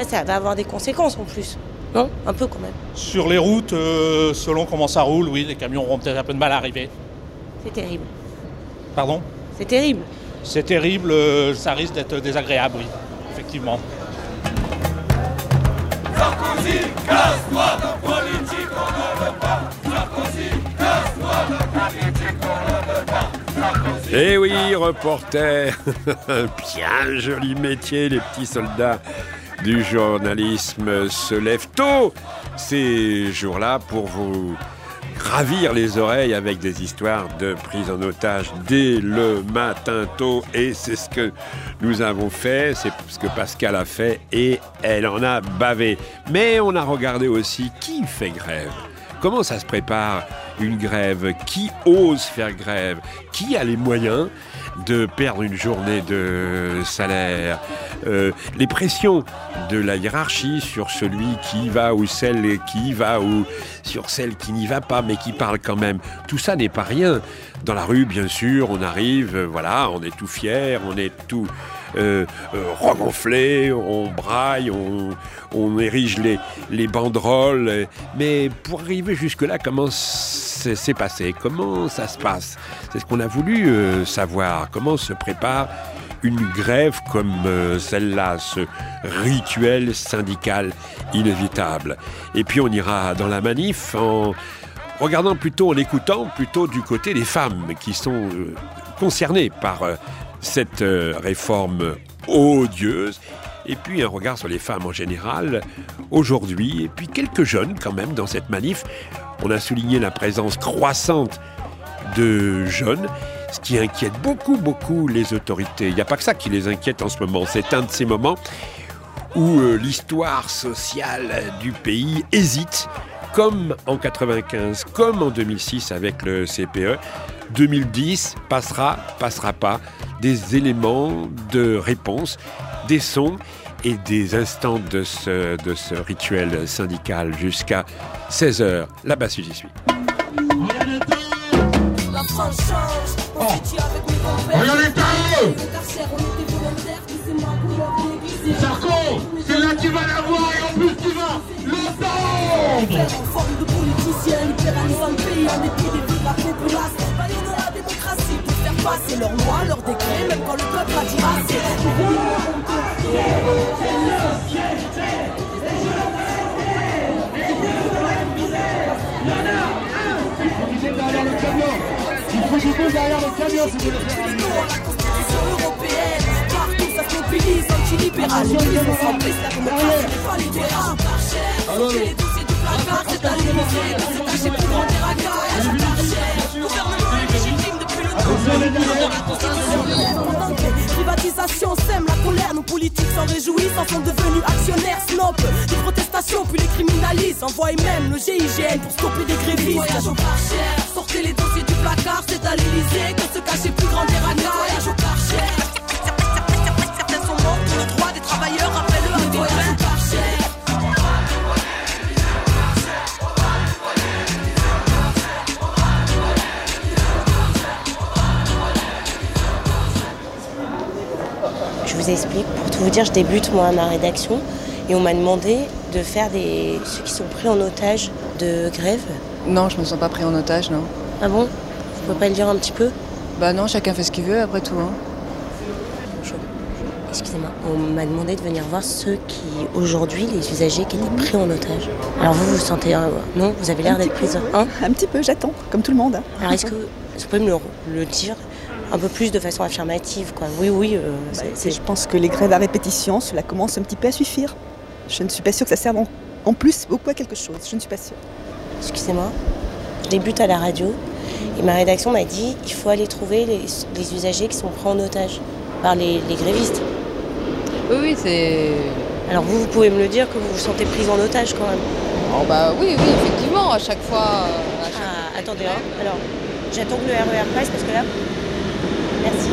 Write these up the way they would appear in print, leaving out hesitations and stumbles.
ça va avoir des conséquences en plus. Non ? Un peu quand même. Sur les routes, selon comment ça roule, oui, les camions auront peut-être un peu de mal à arriver. C'est terrible. Pardon ? C'est terrible. C'est terrible, ça risque d'être désagréable, oui, effectivement. Sarkozy, casse-toi de politique, on ne veut pas. Sarkozy, casse-toi de politique, on ne veut pas. Sarkozy. Eh oui, reporter. Bien joli métier, les petits soldats du journalisme se lèvent tôt ces jours-là pour vous gravir les oreilles avec des histoires de prise en otage dès le matin tôt. Et c'est ce que nous avons fait, c'est ce que Pascal a fait et elle en a bavé. Mais on a regardé aussi qui fait grève. Comment ça se prépare une grève ? Qui ose faire grève ? Qui a les moyens de perdre une journée de salaire ? Les pressions de la hiérarchie sur celui qui y va ou celle qui y va ou sur celle qui n'y va pas mais qui parle quand même. Tout ça n'est pas rien. Dans la rue, bien sûr, on arrive, voilà, on est tout fier, on est tout regonflé, on braille, on érige les banderoles. Mais pour arriver jusque-là, comment c'est passé ? Comment ça se passe ? C'est ce qu'on a voulu savoir. Comment se prépare une grève comme celle-là, ce rituel syndical inévitable. Et puis on ira dans la manif en regardant plutôt, en écoutant plutôt du côté des femmes qui sont concernées par cette réforme odieuse. Et puis un regard sur les femmes en général aujourd'hui. Et puis quelques jeunes quand même dans cette manif. On a souligné la présence croissante de jeunes, ce qui inquiète beaucoup les autorités. Il n'y a pas que ça qui les inquiète en ce moment. C'est un de ces moments où l'histoire sociale du pays hésite, comme en 95, comme en 2006 avec le CPE. 2010 passera pas. Des éléments de réponse, des sons et des instants de ce rituel syndical jusqu'à 16h. Là-bas, si j'y suis. La France change, on s'y avec mes compères. Regardez Tao. On était volontaires, dis-moi couleur déguisée. Sarko, c'est là que tu vas l'avoir et en plus tu vas longtemps. En forme de politicien, libéralisant le pays en dépit des vies de la population. Baillons de la démocratie pour faire passer leurs lois, leurs décrets, même quand le peuple a dit assez. Derrière le camion, si vous voulez faire un la Constitution européenne, partout ça se mobilise, anti-libéralisme, sans plus la démocratie n'est pas libérale. Les dossiers du placard, c'est à l'Élysée, c'est caché pour grand déracage. Gouvernement illégitime depuis le temps. La Constitution européenne, privatisation sème la colère, nos politiques s'en réjouissent, en sont devenus actionnaires snob. Des protestations puis les criminalisent, envoient même le GIGN pour stopper des grévistes. Voyage au Karcher, sortez les dossiers du placard, c'est à l'Élysée que se cachait plus grand déracage. Voyage au Karcher, certains sont morts pour le droit des travailleurs, rappelle-le à voyage au Karcher. Je vous explique, pour tout vous dire, je débute moi à ma rédaction et on m'a demandé de faire ceux qui sont pris en otage de grève. Non, je me sens pas pris en otage, non. Ah bon ? Vous pouvez pas le dire un petit peu ? Bah non, chacun fait ce qu'il veut après tout. Hein. Excusez-moi, on m'a demandé de venir voir ceux qui, aujourd'hui, les usagers qui étaient pris en otage. Alors vous sentez... non, vous avez l'air d'être prise... Hein ? Un petit peu, j'attends, comme tout le monde. Alors est-ce que vous pouvez me le dire un peu plus de façon affirmative, quoi ? Oui, Je pense que les grèves à répétition, cela commence un petit peu à suffire. Je ne suis pas sûre que ça serve en plus beaucoup à quelque chose. Je ne suis pas sûre. Excusez-moi, je débute à la radio et ma rédaction m'a dit il faut aller trouver les usagers qui sont pris en otage par les grévistes. Oui, c'est... Alors vous pouvez me le dire que vous vous sentez prise en otage quand même ? Oh bah oui, effectivement, à chaque fois... Attendez, alors j'attends que le RER passe parce que là... Merci.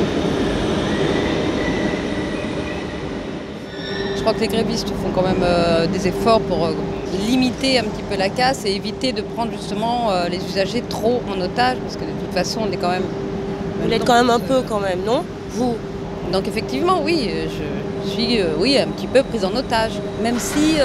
Je crois que les grévistes font quand même des efforts pour limiter un petit peu la casse et éviter de prendre justement les usagers trop en otage parce que de toute façon on est quand même... Vous l'êtes quand même un peu quand même, non ? Vous ? Donc effectivement, oui, je suis oui, un petit peu prise en otage. Même si